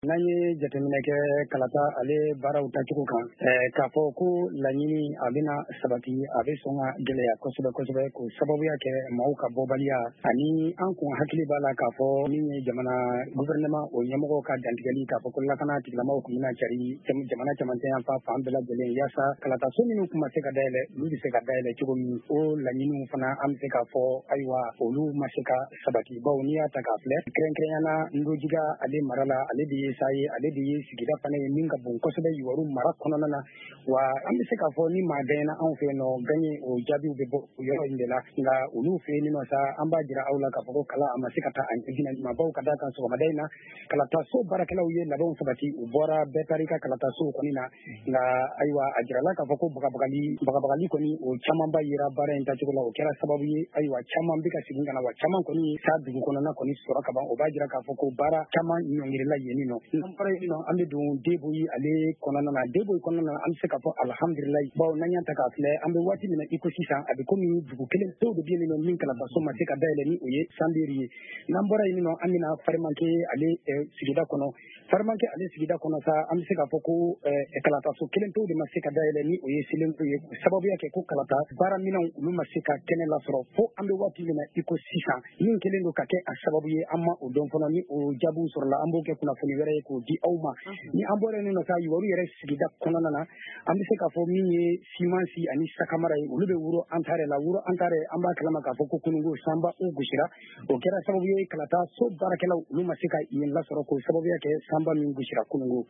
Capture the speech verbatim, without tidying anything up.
N'an ye jateminɛ kɛ kalata ale baaraw tacogo kan k'a fɔ ko laɲini a bɛna sabati a bɛ sɔn ka gɛlɛya kosɛbɛ kosɛbɛ ko sababuya kɛ maaw ka bɔbaliya ani an kun hakili b'a la k'a fɔ min ye jamana gouvernement o ɲɛmɔgɔw ka dantigɛli k'a fɔ ko lakana tigilamaaw kun bɛna cari jamana camancɛ yan fan fan bɛɛ lajɛlen yaasa kalataso minnu kun ma se ka dayɛlɛ olu bɛ se ka dayɛlɛ cogo min o laɲiniw fana an bɛ se k'a fɔ ayiwa olu ma se ka sabati bawo n'i y'a ta k'a filɛ kɛrɛnkɛrɛnyana Ndojiga ale mara la ale de ye sa ye ale de ye sigida fana ye min ka bon kosɛbɛ Yiwaru mara kɔnɔna na wa an bɛ se k'a fɔ ni maa gagné anw fɛ yen nɔ gagné o jaabiw bɛ bɔ o yɔrɔ in de la nka olu fɛ yen nɔ sa an b'a jira aw la k'a fɔ ko kalan a ma se ka taa a ɲɛjinɛ ma baw ka da kan sɔgɔmada in na kalataso baarakɛlaw ye labɛnw sabati u bɔra bɛɛ taar'i ka kalataso kɔni na nka ayiwa a jirala k'a fɔ ko bagabagali bagabagali kɔni o camanba yera baara in tacogo la o kɛra sababu ye ayiwa caman bɛ ka segin ka na wa caman kɔni sa dugu kɔnɔna kɔni sɔrɔ ka ban o b'a jira k'a fɔ ko baara caman ɲɔngirila yen nɔ n'an bɔra yen nɔ an bɛ don Deboyi ale kɔnɔna na Deboyi kɔnɔna na an bɛ se k'a fɔ alhamdulilayi bawo n'an y'a ta k'a filɛ an bɛ waati min na i ko sisan a bɛ komi dugu kelen dɔw de bɛ yen nɔ min kalataso ma se ka dayɛlɛ ni o ye Sanberi ye n'an bɔra yen nɔ an bɛna Farimanke ale sigida kɔnɔ Farimanke ale sigida kɔnɔ sa an bɛ se k'a fɔ ko kalataso kelen dɔw de ma se ka dayɛlɛ ni o ye Selenko ye sababuya kɛ ko kalata baaraminɛnw olu ma se ka kɛnɛ lasɔrɔ fo an bɛ waati min na i ko sisan min kɛlen don ka kɛ a sababu ye an ma o dɔn fana ni o jaabiw sɔrɔla an b'o kɛ kunnafoni wɛrɛ ye k'o di aw ma ni an bɔra yen nɔ sa Yiwaru yɛrɛ sigida kɔnɔna na an bɛ se k'a fɔ min ye Simansi ani Sakamara ye olu bɛ Wuro Antare la Wuro Antare an b'a kalama k'a fɔ ko kunungo sanba u gosira o kɛra sababu ye kalata so baarakɛlaw olu ma se ka yen lasɔrɔ k'o sababuya kɛ sanba min gosira kunungo